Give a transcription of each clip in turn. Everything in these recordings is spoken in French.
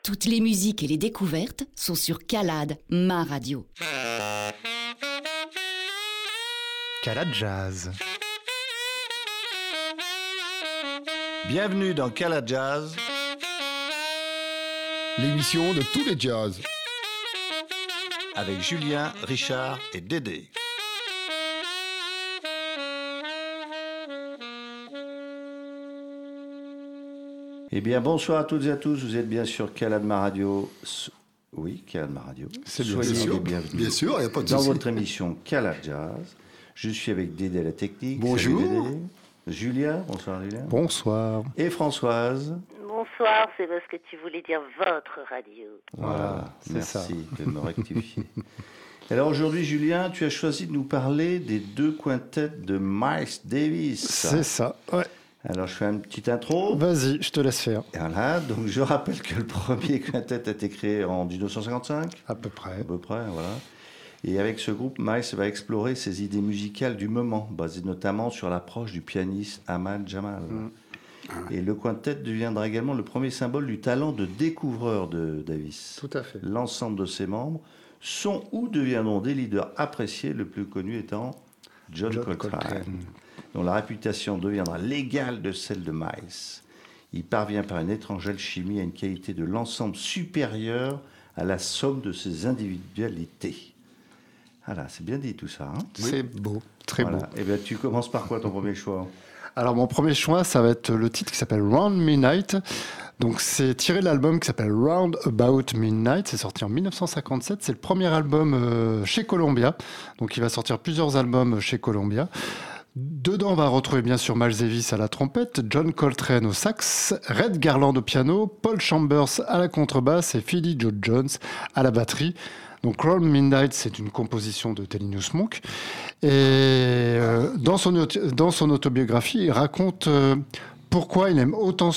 Toutes les musiques et les découvertes sont sur Calade, ma radio. Calade Jazz. Bienvenue dans Calade Jazz, l'émission de tous les jazz. avec Julien, Richard et Dédé. Eh bien, bonsoir à toutes et à tous. Vous êtes bien sur Calade Ma Radio. Oui, Calade Ma Radio. C'est bien Soyez sûr. les bienvenus. Bien sûr, il n'y a pas de Dans souci. votre émission Calade Jazz. Je suis avec Dédé à la technique. Bonjour. Salut Dédé. Julien, bonsoir Julien. Bonsoir. Et Françoise. Bonsoir, c'est parce que tu voulais dire votre radio. Voilà, c'est merci ça. de me rectifier. Alors aujourd'hui, Julien, tu as choisi de nous parler des deux quintettes de Miles Davis. C'est ça, ouais. Alors je fais une petite intro. Vas-y, je te laisse faire. Et voilà, donc je rappelle que le premier quintet a été créé en 1955, À peu près. à peu près, voilà. Et avec ce groupe, Miles va explorer ses idées musicales du moment, basées notamment sur l'approche du pianiste Ahmad Jamal. Et le quintet deviendra également le premier symbole du talent de découvreur de Davis. Tout à fait. L'ensemble de ses membres sont ou deviendront des leaders appréciés, le plus connu étant John Coltrane, dont la réputation deviendra l'égale de celle de Miles. Il parvient par une étrange alchimie à une qualité de l'ensemble supérieure à la somme de ses individualités. Voilà, c'est bien dit tout ça. Hein. C'est beau, très beau. Et bien, tu commences par quoi ton premier choix? Alors mon premier choix, ça va être le titre qui s'appelle Round Midnight. Donc c'est tiré de l'album qui s'appelle Round About Midnight. C'est sorti en 1957. C'est le premier album chez Columbia. Donc il va sortir plusieurs albums chez Columbia. Dedans, on va retrouver bien sûr Miles Davis à la trompette, John Coltrane au sax, Red Garland au piano, Paul Chambers à la contrebasse et Philly Joe Jones à la batterie. Donc Round Midnight, c'est une composition de Thelonious Monk. Et dans son autobiographie, il raconte pourquoi il aime autant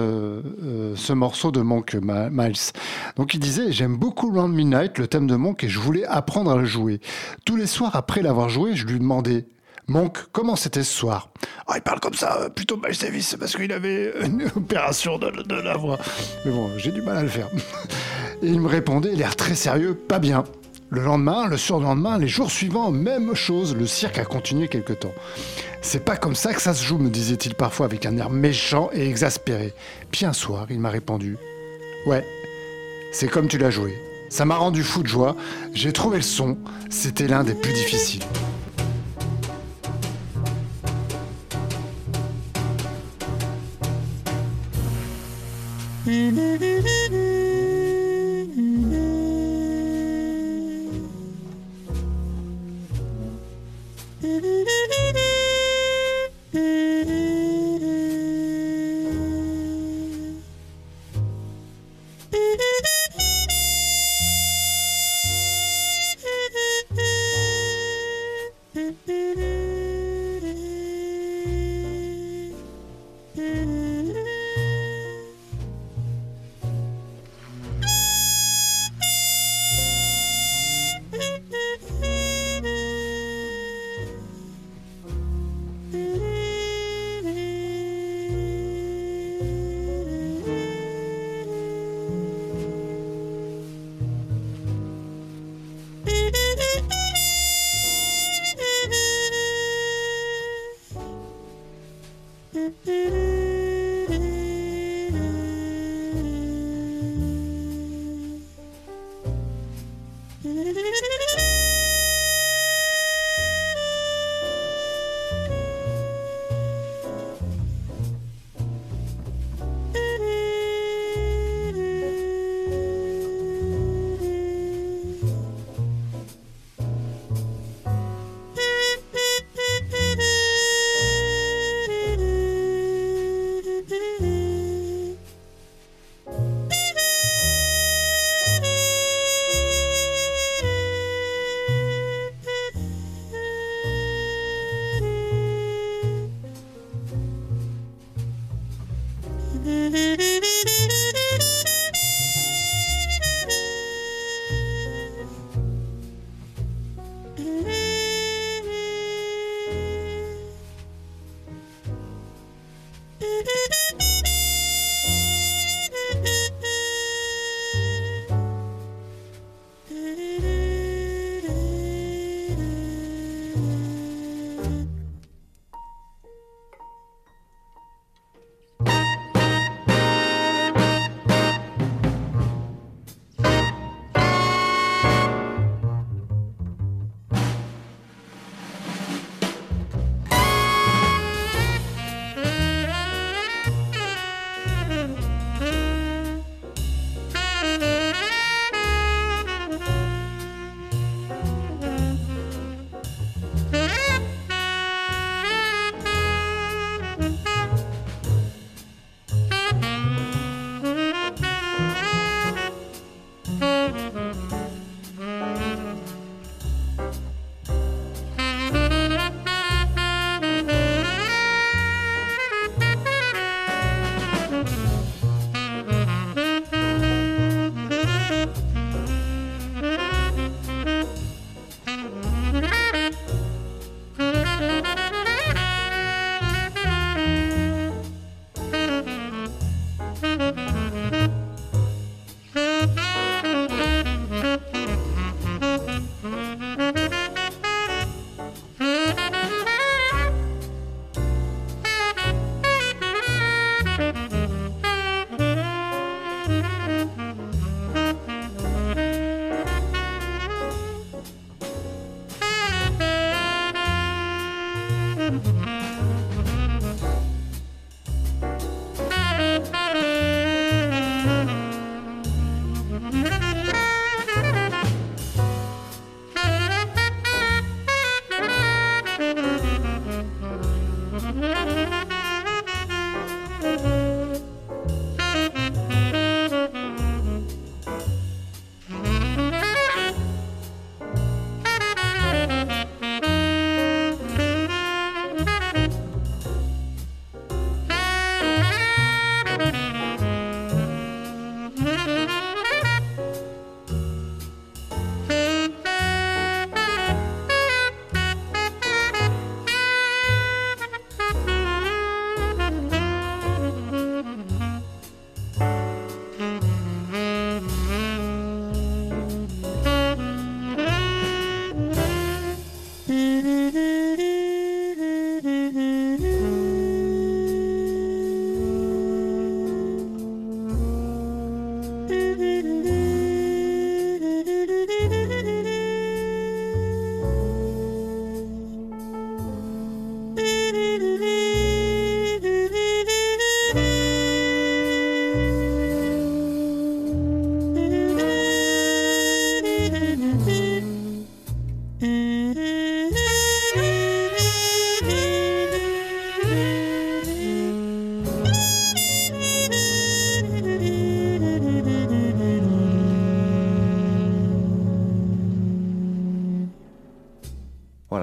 ce morceau de Monk, Miles. Donc il disait « J'aime beaucoup Round Midnight, le thème de Monk, et je voulais apprendre à le jouer. Tous les soirs après l'avoir joué, je lui demandais « Monk, comment c'était ce soir ?» Il parle comme ça, plutôt Miles Davis, parce qu'il avait une opération de la voix. Mais bon, j'ai du mal à le faire. Et il me répondait, l'air très sérieux, pas bien. Le lendemain, le surlendemain, les jours suivants, même chose, le cirque a continué quelque temps. C'est pas comme ça que ça se joue, me disait-il parfois avec un air méchant et exaspéré. Puis un soir, il m'a répondu, ouais, c'est comme tu l'as joué. Ça m'a rendu fou de joie, j'ai trouvé le son, c'était l'un des plus difficiles.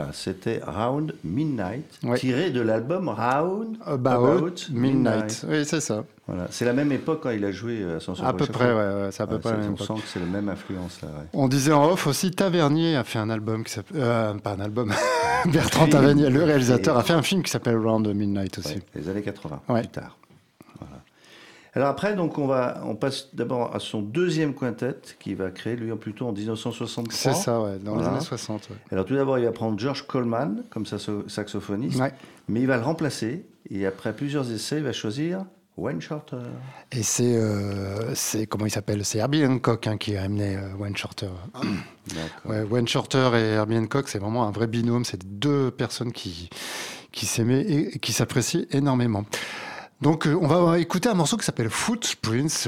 Voilà, c'était Round Midnight, Ouais. tiré de l'album Round About Midnight. Oui, c'est ça. Voilà. C'est la même époque quand il a joué Ascension À peu Réchauffe. près, ouais, c'est à peu près la même On époque. sent que c'est la même influence là. Ouais. On disait en off aussi, Tavernier a fait un album qui s'appelle... pas un album. Bertrand Tavernier, le réalisateur, a fait un film qui s'appelle Round Midnight aussi. Ouais, les années 80, Ouais. plus tard. Voilà. Alors après, donc on passe d'abord à son deuxième quintet qui va créer lui plutôt en 1963. C'est ça, ouais, dans Voilà. les années 60. Ouais. Alors tout d'abord, il va prendre George Coleman comme saxophoniste, Ouais. mais il va le remplacer et après plusieurs essais, il va choisir Wayne Shorter. Et c'est comment il s'appelle? C'est Herbie Hancock qui a amené Wayne Shorter. D'accord. Ouais, Wayne Shorter et Herbie Hancock, c'est vraiment un vrai binôme. C'est deux personnes qui s'aimaient et qui s'apprécient énormément. Donc, on va écouter un morceau qui s'appelle Footprints,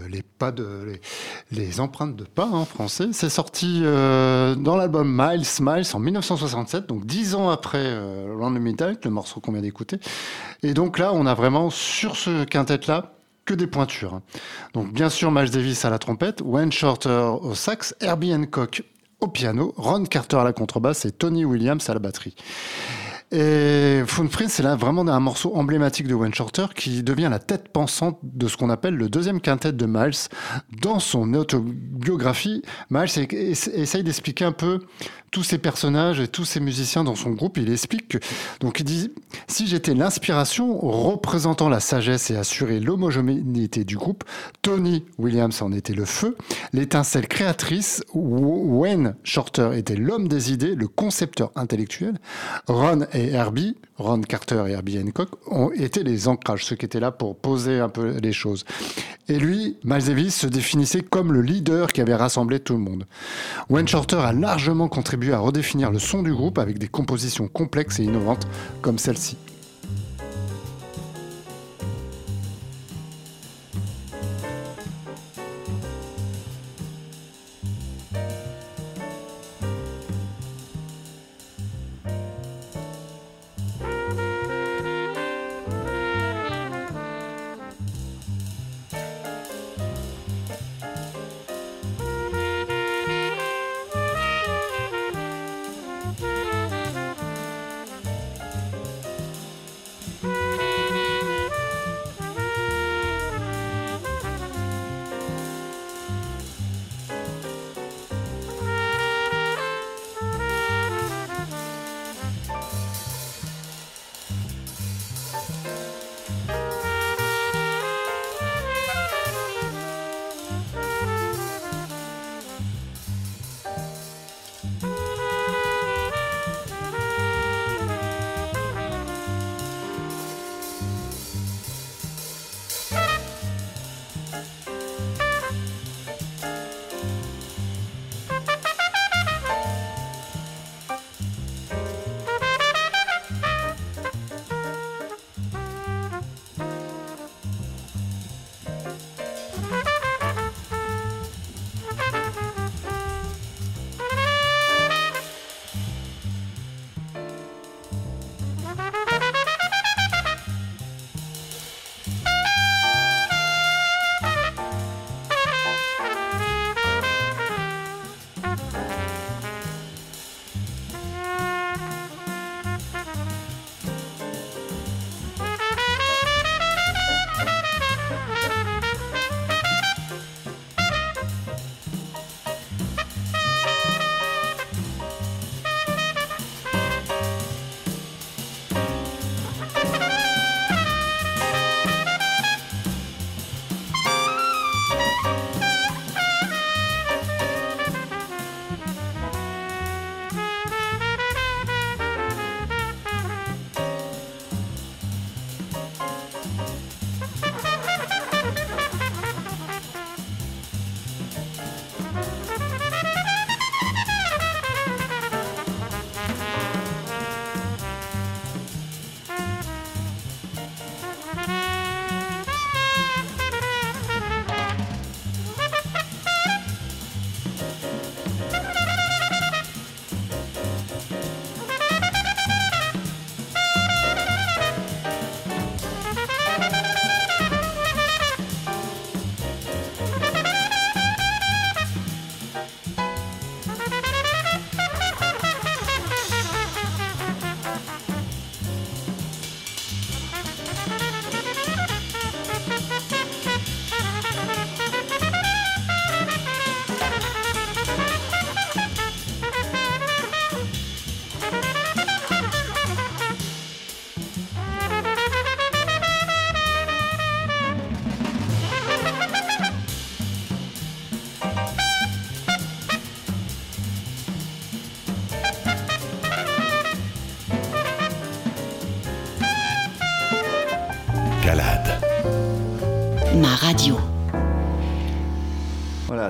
les empreintes de pas en français. C'est sorti dans l'album Miles en 1967, donc 10 ans après Round the Midnight, le morceau qu'on vient d'écouter. Et donc là, on a vraiment sur ce quintet-là que des pointures. Donc, bien sûr, Miles Davis à la trompette, Wayne Shorter au sax, Herbie Hancock au piano, Ron Carter à la contrebasse et Tony Williams à la batterie. Et Footprints, c'est là vraiment un morceau emblématique de Wayne Shorter qui devient la tête pensante de ce qu'on appelle le deuxième quintet de Miles. Dans son autobiographie, Miles essaye d'expliquer un peu tous ces personnages et tous ces musiciens dans son groupe. Il explique que, donc il dit, si j'étais l'inspiration représentant la sagesse et assurer l'homogénéité du groupe, Tony Williams en était le feu, l'étincelle créatrice, Wayne Shorter était l'homme des idées, le concepteur intellectuel, Ron Carter et Herbie Hancock ont été les ancrages, ceux qui étaient là pour poser un peu les choses. Et lui, Miles Davis, se définissait comme le leader qui avait rassemblé tout le monde. Wayne Shorter a largement contribué à redéfinir le son du groupe avec des compositions complexes et innovantes comme celle-ci.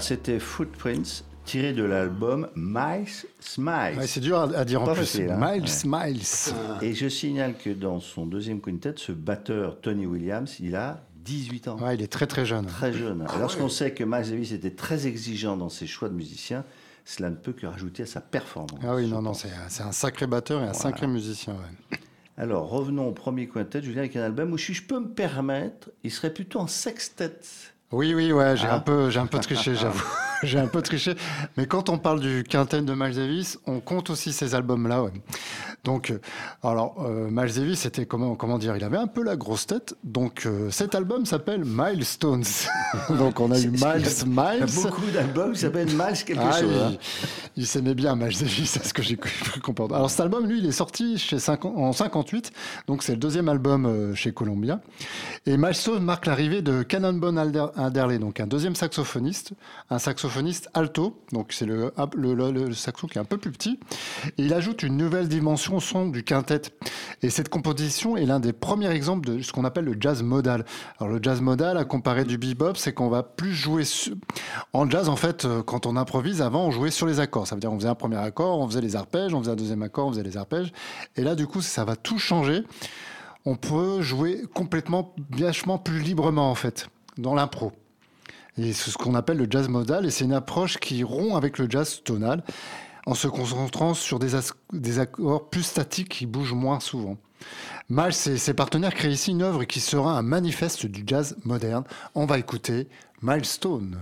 c'était Footprints, tiré de l'album Miles Smiles. Ouais, c'est dur à dire en Pas plus. facile, hein. Miles Ouais. Smiles. Et je signale que dans son deuxième quintet, ce batteur Tony Williams, il a 18 ans. Ouais, il est très très jeune. Très jeune. Et lorsqu'on sait que Miles Davis était très exigeant dans ses choix de musiciens, cela ne peut que rajouter à sa performance. Ah oui, je non, pense. c'est un sacré batteur et un sacré musicien. Ouais. Alors, revenons au premier quintet, Julien, avec un album où, si je peux me permettre, il serait plutôt en sextet. Oui, ouais, j'ai Ah. un peu triché, j'avoue. J'ai un peu triché. Mais quand on parle du quintet de Miles Davis, on compte aussi ces albums-là. Ouais. Donc, Miles Davis, c'était comment dire, il avait un peu la grosse tête. Donc, cet album s'appelle Milestones. Donc, on a eu Miles Il y a Miles. beaucoup d'albums qui s'appellent Miles quelque Ah, chose. hein. il s'aimait bien, Miles Davis, c'est ce que j'ai cru comprendre. Alors cet album, lui, il est sorti en 58, donc c'est le deuxième album chez Columbia. Et Milestone marque l'arrivée de Cannonbone Adderley, donc un deuxième saxophoniste, un saxophoniste alto, donc c'est le saxo qui est un peu plus petit. Et il ajoute une nouvelle dimension au son du quintet. Et cette composition est l'un des premiers exemples de ce qu'on appelle le jazz modal. Alors le jazz modal, à comparer du bebop, c'est qu'on va plus jouer en jazz, en fait, quand on improvise, avant on jouait sur les accords. Ça veut dire on faisait un premier accord, on faisait les arpèges, on faisait un deuxième accord, on faisait les arpèges. Et là, du coup, ça va tout changer. On peut jouer complètement, vachement plus librement, en fait, dans l'impro. Et c'est ce qu'on appelle le jazz modal, et c'est une approche qui rompt avec le jazz tonal, en se concentrant sur des accords plus statiques qui bougent moins souvent. Miles et ses partenaires créent ici une œuvre qui sera un manifeste du jazz moderne. On va écouter Milestone.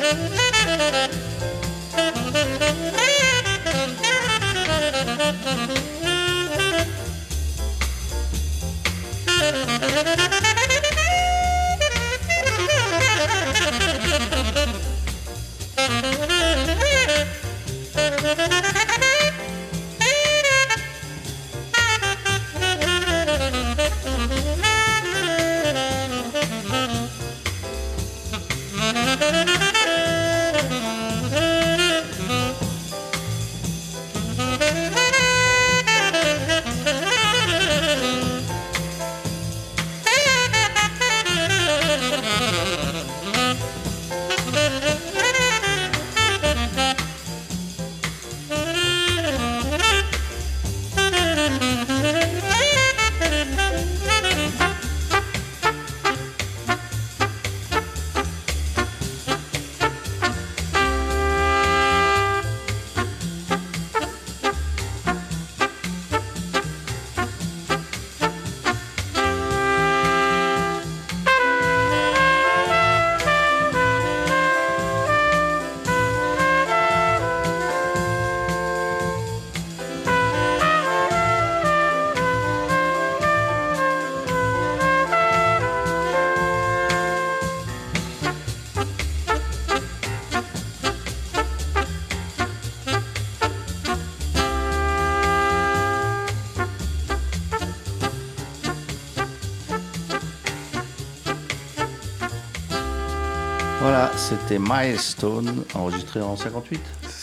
Voilà, c'était Milestone, enregistré en 58.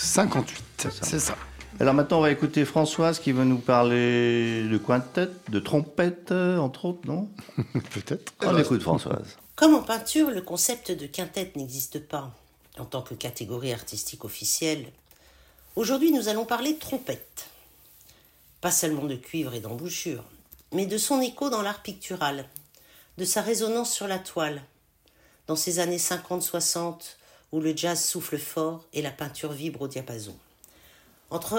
58, c'est ça. Alors maintenant, on va écouter Françoise qui va nous parler de quintette, de trompette, entre autres, non? Peut-être. On écoute Françoise. Comme en peinture, le concept de quintette n'existe pas en tant que catégorie artistique officielle. Aujourd'hui, nous allons parler de trompette. Pas seulement de cuivre et d'embouchure, mais de son écho dans l'art pictural, de sa résonance sur la toile, dans ces années 50-60 où le jazz souffle fort et la peinture vibre au diapason. Entre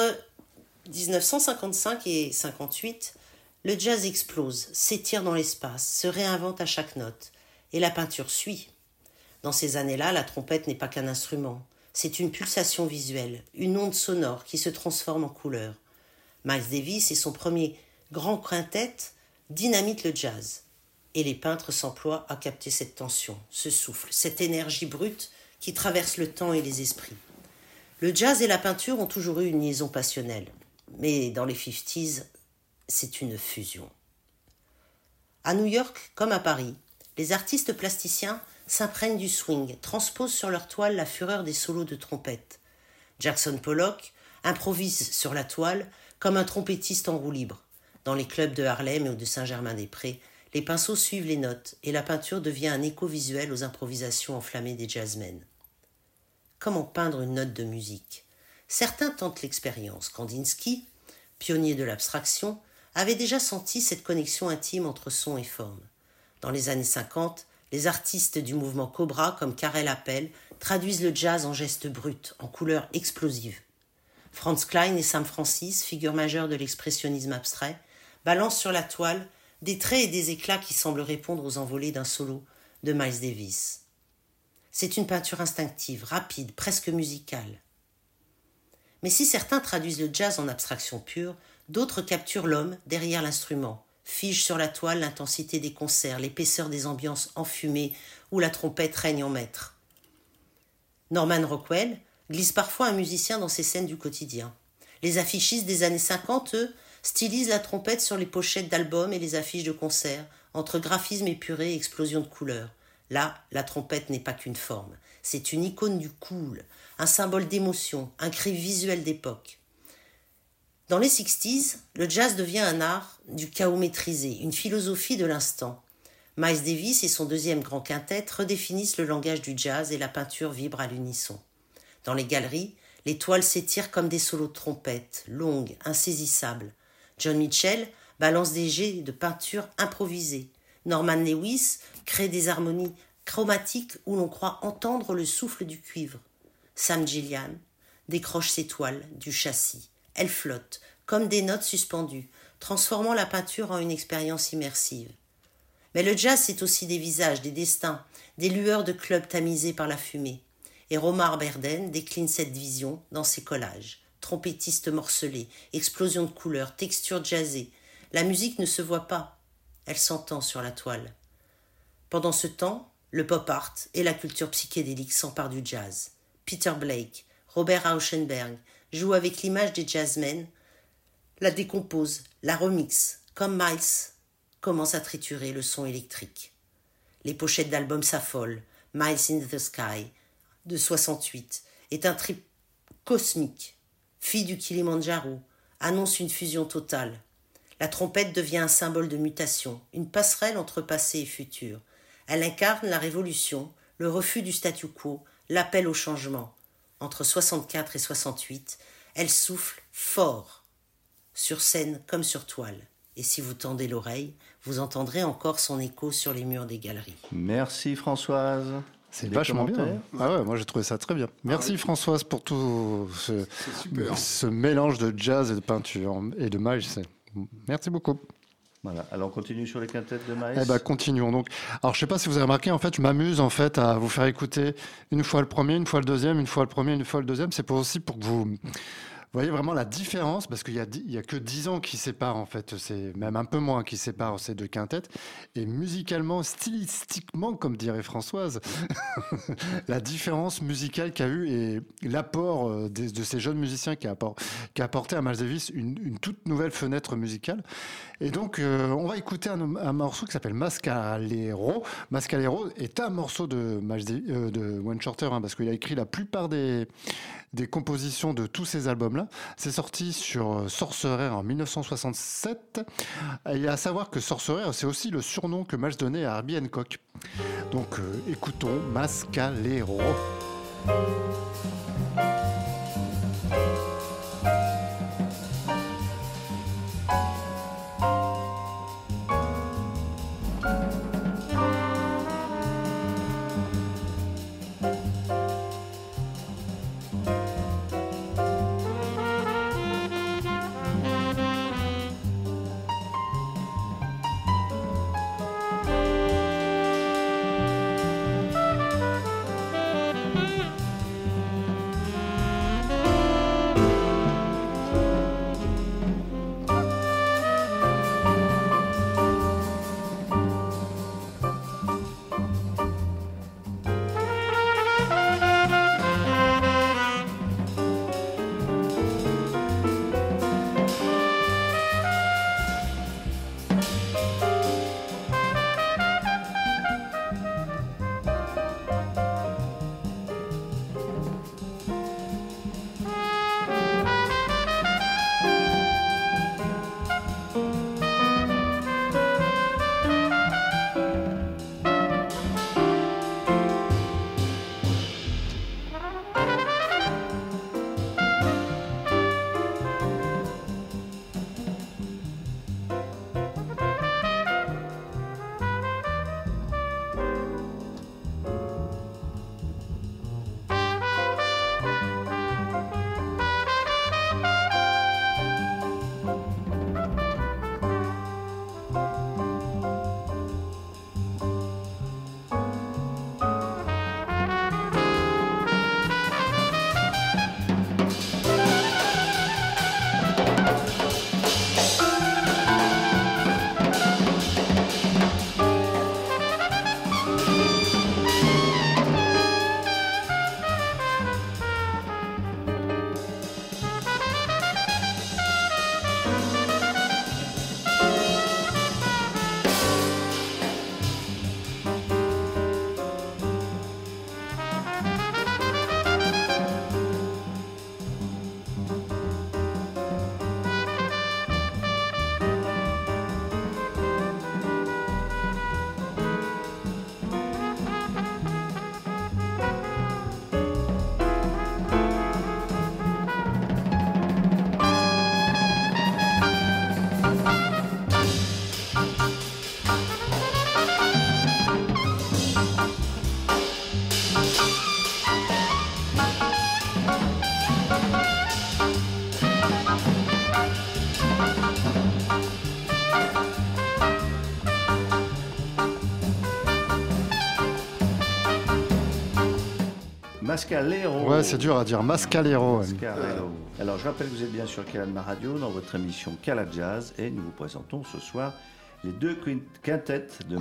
1955 et 58, le jazz explose, s'étire dans l'espace, se réinvente à chaque note, et la peinture suit. Dans ces années-là, la trompette n'est pas qu'un instrument, c'est une pulsation visuelle, une onde sonore qui se transforme en couleur. Miles Davis et son premier grand quintet dynamitent le jazz. Et les peintres s'emploient à capter cette tension, ce souffle, cette énergie brute qui traverse le temps et les esprits. Le jazz et la peinture ont toujours eu une liaison passionnelle. Mais dans les 50s, c'est une fusion. À New York, comme à Paris, les artistes plasticiens s'imprègnent du swing, transposent sur leur toile la fureur des solos de trompette. Jackson Pollock improvise sur la toile comme un trompettiste en roue libre. Dans les clubs de Harlem ou de Saint-Germain-des-Prés, les pinceaux suivent les notes et la peinture devient un écho visuel aux improvisations enflammées des jazzmen. Comment peindre une note de musique? Certains tentent l'expérience. Kandinsky, pionnier de l'abstraction, avait déjà senti cette connexion intime entre son et forme. Dans les années 50, les artistes du mouvement Cobra, comme Karel Appel, traduisent le jazz en gestes bruts, en couleurs explosives. Franz Klein et Sam Francis, figures majeures de l'expressionnisme abstrait, balancent sur la toile des traits et des éclats qui semblent répondre aux envolées d'un solo de Miles Davis. C'est une peinture instinctive, rapide, presque musicale. Mais si certains traduisent le jazz en abstraction pure, d'autres capturent l'homme derrière l'instrument, figent sur la toile l'intensité des concerts, l'épaisseur des ambiances enfumées où la trompette règne en maître. Norman Rockwell glisse parfois un musicien dans ses scènes du quotidien. Les affichistes des années 50, eux, stylisent la trompette sur les pochettes d'albums et les affiches de concerts, entre graphisme épuré et explosion de couleurs. Là, la trompette n'est pas qu'une forme, c'est une icône du cool, un symbole d'émotion, un cri visuel d'époque. Dans les 60s, le jazz devient un art du chaos maîtrisé, une philosophie de l'instant. Miles Davis et son deuxième grand quintet redéfinissent le langage du jazz et la peinture vibre à l'unisson. Dans les galeries, les toiles s'étirent comme des solos de trompette, longues, insaisissables. John Mitchell balance des jets de peinture improvisés. Norman Lewis crée des harmonies chromatiques où l'on croit entendre le souffle du cuivre. Sam Gilliam décroche ses toiles du châssis. Elles flottent, comme des notes suspendues, transformant la peinture en une expérience immersive. Mais le jazz, c'est aussi des visages, des destins, des lueurs de clubs tamisés par la fumée. Et Romar Berden décline cette vision dans ses collages. Trompettistes morcelés, explosions de couleurs, textures jazzées. La musique ne se voit pas, elle s'entend sur la toile. Pendant ce temps, le pop art et la culture psychédélique s'emparent du jazz. Peter Blake, Robert Rauschenberg jouent avec l'image des jazzmen, la décomposent, la remixent, comme Miles commence à triturer le son électrique. Les pochettes d'albums s'affolent. Miles in the Sky, de 68, est un trip cosmique. Fille du Kilimandjaro, annonce une fusion totale. La trompette devient un symbole de mutation, une passerelle entre passé et futur. Elle incarne la révolution, le refus du statu quo, l'appel au changement. Entre 64 et 68, elle souffle fort, sur scène comme sur toile. Et si vous tendez l'oreille, vous entendrez encore son écho sur les murs des galeries. Merci Françoise. C'est vachement bien. Ah ouais, moi j'ai trouvé ça très bien. Merci Françoise pour tout ce mélange de jazz et de peinture et de Miles. Merci beaucoup. Voilà. Alors on continue sur les quintettes de Miles. Eh ben continuons donc. Alors je sais pas si vous avez remarqué, en fait, je m'amuse en fait à vous faire écouter une fois le premier, une fois le deuxième, une fois le premier, une fois le deuxième. C'est aussi pour que vous voyez vraiment la différence, parce qu'il y a que 10 ans qui séparent, en fait, c'est même un peu moins qui séparent ces deux quintettes. Et musicalement, stylistiquement, comme dirait Françoise, la différence musicale qu'il y a eu et l'apport de ces jeunes musiciens qui a apporté à Miles Davis une toute nouvelle fenêtre musicale. Et donc, on va écouter un morceau qui s'appelle Mascalero. Mascalero est un morceau de Wayne Shorter, parce qu'il a écrit la plupart des compositions de tous ces albums-là. C'est sorti sur Sorcerer en 1967. Et à savoir que Sorcerer, c'est aussi le surnom que Miles donnait à Herbie Hancock. Donc, écoutons Mascalero. Mascalero. Ouais, c'est dur à dire. Mascalero. Mascalero. Alors, je rappelle que vous êtes bien sur Calad Radio dans votre émission Calad Jazz et nous vous présentons ce soir les deux quintettes de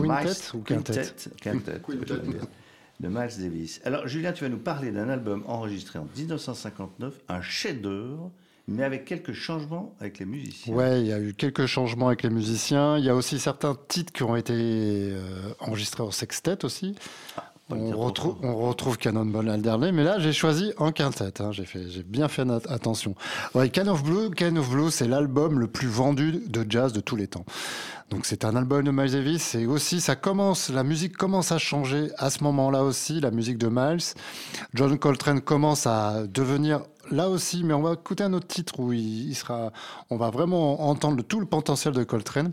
de Miles Davis. Alors, Julien, tu vas nous parler d'un album enregistré en 1959, un chef-d'œuvre, mais avec quelques changements avec les musiciens. Ouais, il y a eu quelques changements avec les musiciens. Il y a aussi certains titres qui ont été enregistrés en sextet aussi. On retrouve Cannonball Adderley, mais là j'ai choisi en quintette. Hein. J'ai bien fait attention. Ouais, Kind of Blue, c'est l'album le plus vendu de jazz de tous les temps. Donc c'est un album de Miles Davis. Et aussi, la musique commence à changer à ce moment-là aussi, la musique de Miles. John Coltrane commence à devenir là aussi, mais on va écouter un autre titre où on va vraiment entendre tout le potentiel de Coltrane.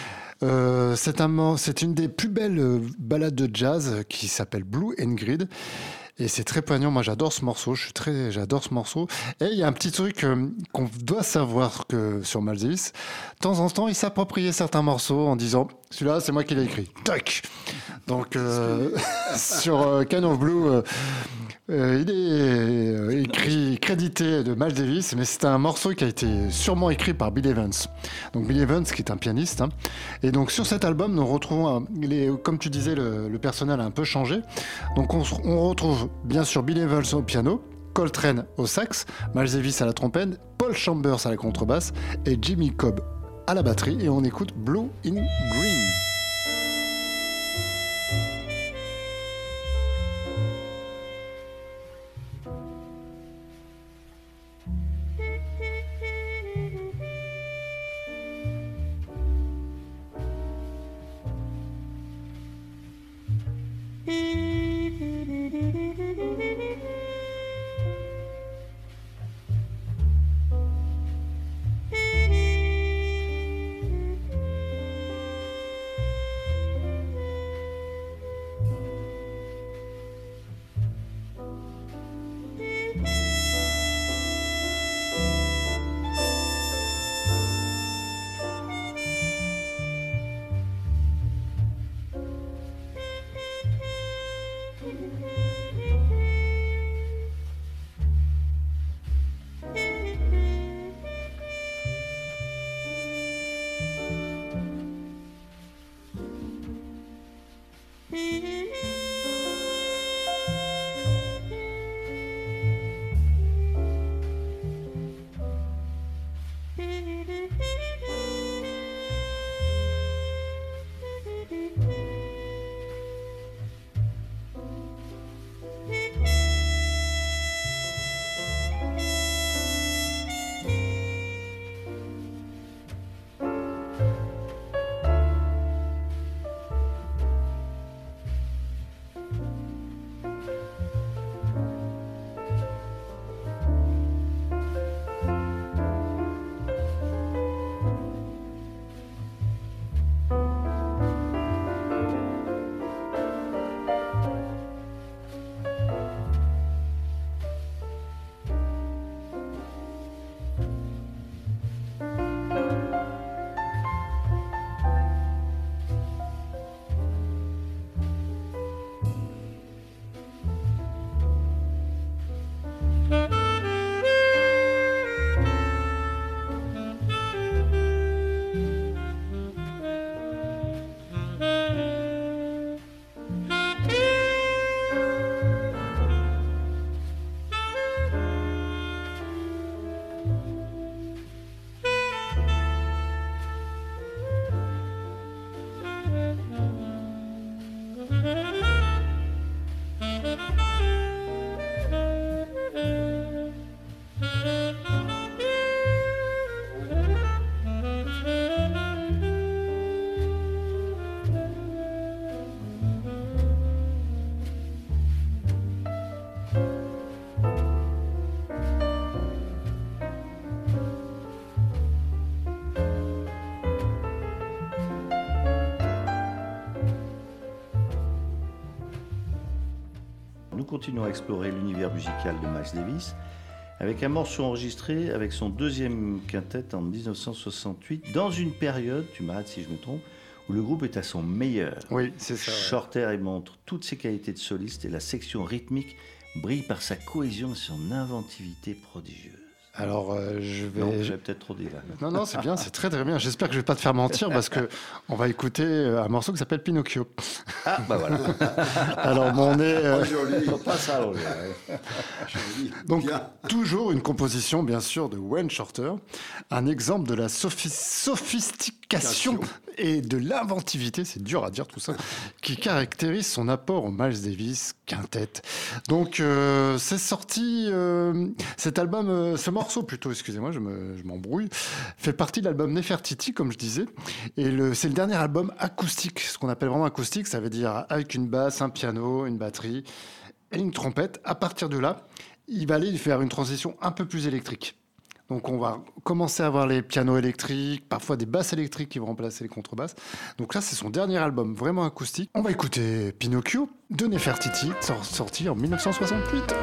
C'est une des plus belles ballades de jazz qui s'appelle Blue and Grid. Et c'est très poignant. Moi, j'adore ce morceau. J'adore ce morceau. Et il y a un petit truc qu'on doit savoir sur Miles Davis. De temps en temps, il s'appropriait certains morceaux en disant « Celui-là, c'est moi qui l'ai écrit. » Tac. Donc, sur Kind of Blue, il est crédité de Miles Davis, mais c'est un morceau qui a été sûrement écrit par Bill Evans. Donc, Bill Evans, qui est un pianiste. Hein. Et donc, sur cet album, nous retrouvons, comme tu disais, le personnel a un peu changé. Donc, on retrouve bien sûr Bill Evans au piano, Coltrane au sax, Miles Davis à la trompette, Paul Chambers à la contrebasse et Jimmy Cobb à la batterie. Et on écoute Blue in Green. Nous continuons à explorer l'univers musical de Miles Davis avec un morceau enregistré avec son deuxième quintet en 1968, dans une période, tu m'arrêtes si je me trompe, où le groupe est à son meilleur. Oui, c'est ça. Shorter, il montre toutes ses qualités de soliste et la section rythmique brille par sa cohésion et son inventivité prodigieuse. Alors, Non, j'avais peut-être trop dit là. Non, c'est bien, c'est très très bien. J'espère que je vais pas te faire mentir parce que on va écouter un morceau qui s'appelle Pinocchio. Ah, bah voilà. Alors, on est... Faut pas s'allonger. Donc, toujours une composition, bien sûr, de Wayne Shorter. Un exemple de la sophistication et de l'inventivité, c'est dur à dire tout ça, qui caractérise son apport au Miles Davis quintet. Donc, c'est sorti... cet album, ce morceau plutôt, excusez-moi, je m'embrouille, fait partie de l'album Nefertiti, comme je disais. Et c'est le dernier album acoustique, ce qu'on appelle vraiment acoustique, ça veut dire avec une basse, un piano, une batterie et une trompette. À partir de là, il va aller faire une transition un peu plus électrique. Donc on va commencer à avoir les pianos électriques, parfois des basses électriques qui vont remplacer les contrebasses. Donc là, c'est son dernier album vraiment acoustique. On va écouter Pinocchio de Nefertiti, sorti en 1968.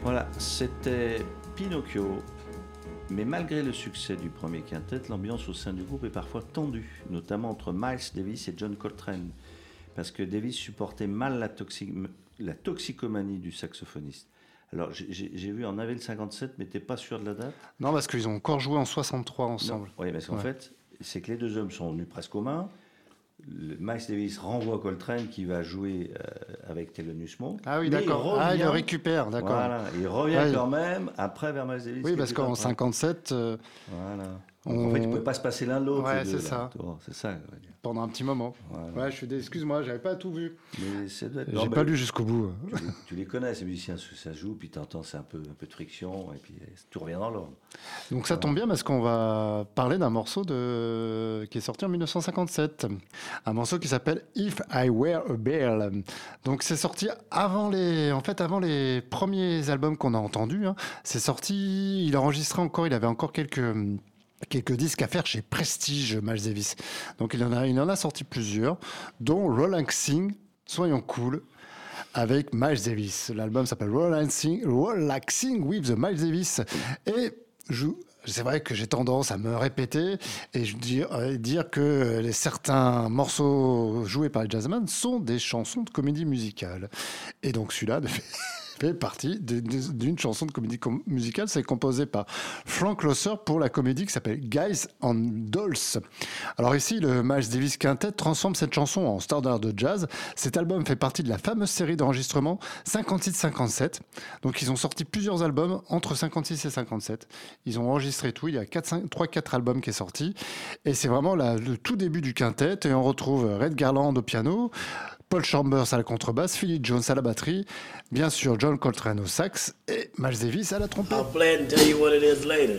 Voilà, c'était Pinocchio. Mais malgré le succès du premier quintet, l'ambiance au sein du groupe est parfois tendue, notamment entre Miles Davis et John Coltrane, parce que Davis supportait mal la toxicomanie du saxophoniste. Alors, j'ai vu en avril 57, mais t'es pas sûr de la date ? Non, parce qu'ils ont encore joué en 63 ensemble. Oui, parce qu'en fait, c'est que les deux hommes sont venus presque aux mains. Miles Davis renvoie Coltrane qui va jouer avec Thelonious Monk. Ah oui, d'accord. Il le récupère, d'accord. Voilà, il revient quand même après vers Miles Davis. Oui, parce qu'en 57... Voilà. En fait, ils ne pouvaient pas se passer l'un de l'autre. Ouais, c'est ça. C'est ça. Pendant un petit moment. Voilà. Ouais, excuse-moi, j'avais pas tout vu. Mais j'ai pas lu jusqu'au bout. Tu les connais, ces musiciens, ça joue, puis tu entends, c'est un peu de friction, et puis tout revient dans l'ordre. Donc ça tombe bien parce qu'on va parler d'un morceau qui est sorti en 1957. Un morceau qui s'appelle If I Were a Bear. Donc c'est sorti avant les premiers albums qu'on a entendus. Hein. C'est sorti, il enregistrait encore, il avait encore quelques disques à faire chez Prestige, Miles Davis. Donc il en a sorti plusieurs, dont Relaxing, Soyons Cool, avec Miles Davis. L'album s'appelle Relaxing with the Miles Davis. Et c'est vrai que j'ai tendance à me répéter et dire que certains morceaux joués par les jazzmen sont des chansons de comédie musicale. Et donc celui-là fait partie d'une chanson de comédie musicale. C'est composé par Frank Loesser pour la comédie qui s'appelle Guys and Dolls. Alors ici, le Miles Davis Quintet transforme cette chanson en standard de jazz. Cet album fait partie de la fameuse série d'enregistrements 56-57. Donc ils ont sorti plusieurs albums entre 56 et 57. Ils ont enregistré tout. Il y a 3-4 albums qui est sorti. Et c'est vraiment le tout début du quintet. Et on retrouve Red Garland au piano, Paul Chambers à la contrebasse, Philip Jones à la batterie, bien sûr John Coltrane au sax et Miles Davis à la trompette. I'll play it and tell you what it is later.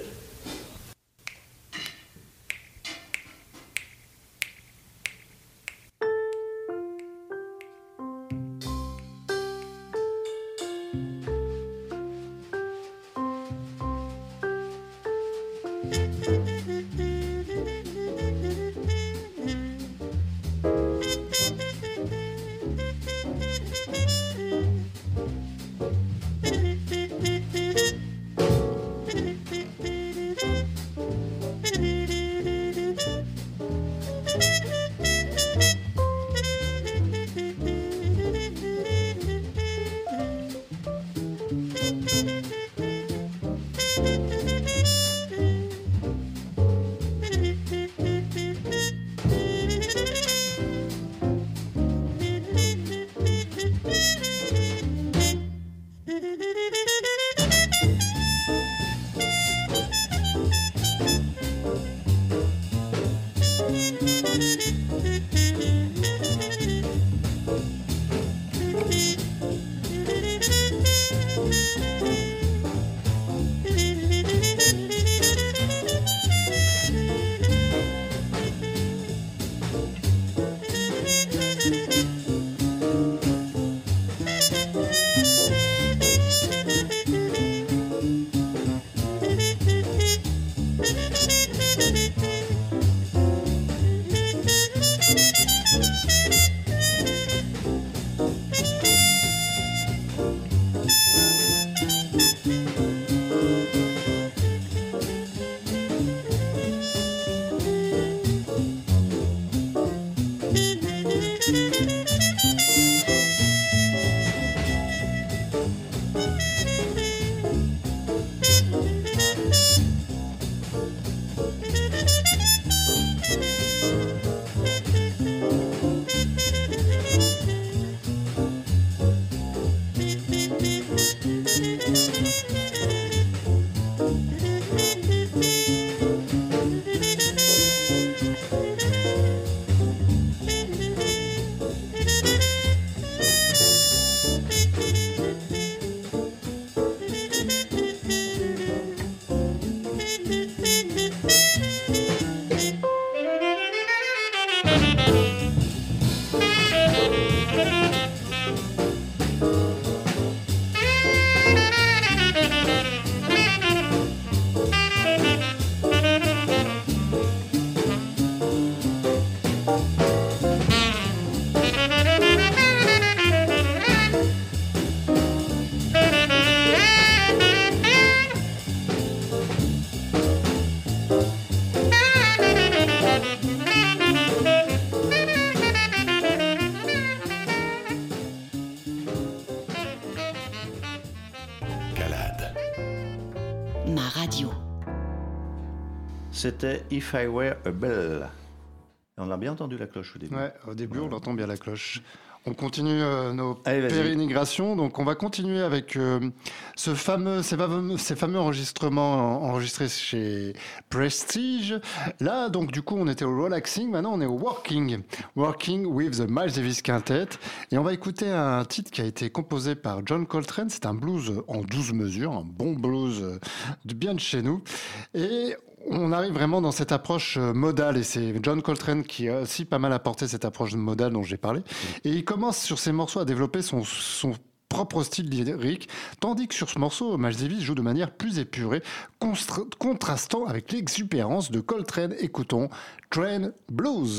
Calade. Ma radio. C'était If I Were a Bell. On a bien entendu la cloche au début. Ouais, au début, on entend bien la cloche. On continue nos Allez, vas-y. pérégrinations. Donc, on va continuer avec ces fameux enregistrements enregistrés chez Prestige. Là, donc, du coup, on était au relaxing. Maintenant, on est au working. Working with the Miles Davis Quintet. Et on va écouter un titre qui a été composé par John Coltrane. C'est un blues en 12 mesures, un bon blues bien de chez nous. Et on arrive vraiment dans cette approche modale, et c'est John Coltrane qui a aussi pas mal apporté cette approche modale dont j'ai parlé. Et il commence sur ces morceaux à développer son propre style lyrique, tandis que sur ce morceau, Miles Davis joue de manière plus épurée, contrastant avec l'exubérance de Coltrane. Écoutons Train Blues.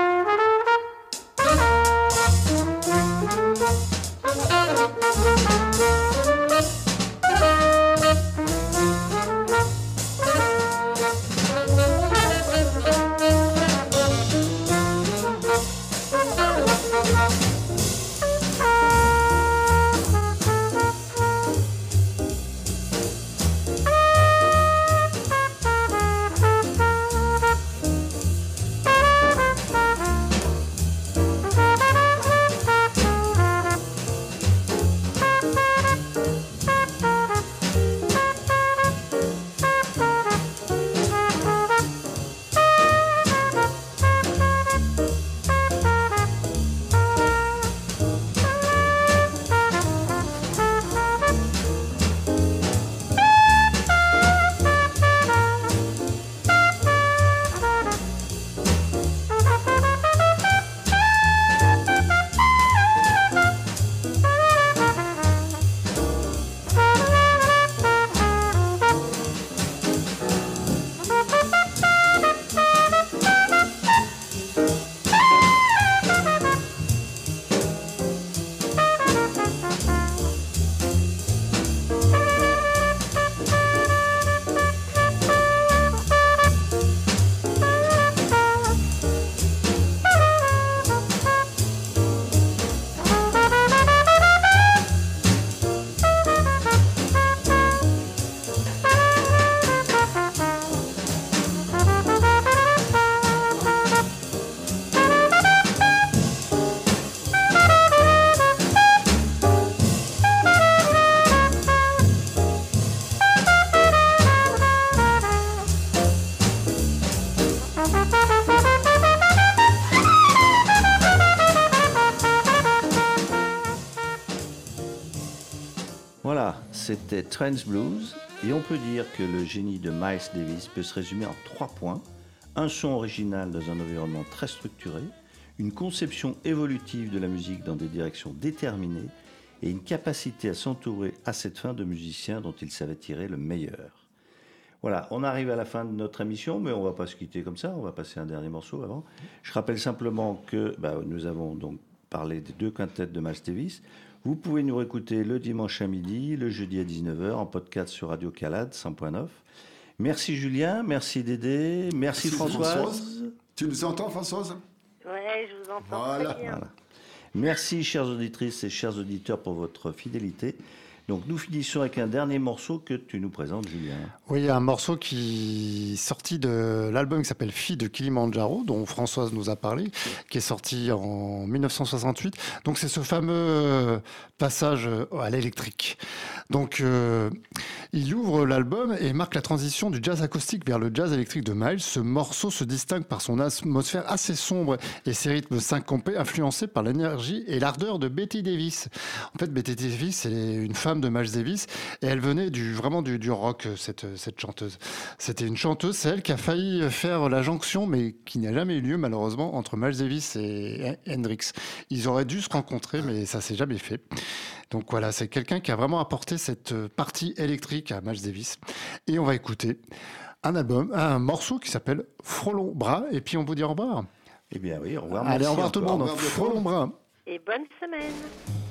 Voilà, c'était Train Blues, et on peut dire que le génie de Miles Davis peut se résumer en 3 points. Un son original dans un environnement très structuré, une conception évolutive de la musique dans des directions déterminées, et une capacité à s'entourer à cette fin de musiciens dont il savait tirer le meilleur. Voilà, on arrive à la fin de notre émission, mais on ne va pas se quitter comme ça, on va passer un dernier morceau avant. Je rappelle simplement que nous avons donc parlé des 2 quintettes de Miles Davis. Vous pouvez nous réécouter le dimanche à midi, le jeudi à 19h, en podcast sur Radio Calade 100.9. Merci Julien, merci Dédé, merci Françoise. Tu nous entends, Françoise? Ouais, je vous entends Voilà. très bien. Voilà. Merci chères auditrices et chers auditeurs pour votre fidélité. Donc nous finissons avec un dernier morceau que tu nous présentes, Julien. Oui, un morceau qui est sorti de l'album qui s'appelle Fille de Kilimandjaro, dont Françoise nous a parlé, qui est sorti en 1968. Donc c'est ce fameux passage à l'électrique. Donc il ouvre l'album et marque la transition du jazz acoustique vers le jazz électrique de Miles. Ce morceau se distingue par son atmosphère assez sombre et ses rythmes syncopés influencés par l'énergie et l'ardeur de Betty Davis. En fait, Betty Davis, c'est une femme de Miles Davis et elle venait vraiment du rock, cette chanteuse. C'était une chanteuse, c'est elle qui a failli faire la jonction, mais qui n'a jamais eu lieu malheureusement entre Miles Davis et Hendrix. Ils auraient dû se rencontrer, mais ça s'est jamais fait. Donc voilà, c'est quelqu'un qui a vraiment apporté cette partie électrique à Miles Davis. Et on va écouter un morceau qui s'appelle Frelon Bras, et puis on vous dit au revoir. Eh bien oui, au revoir. Allez, merci au revoir tout le encore. monde. Frelon Bras. Et bonne semaine.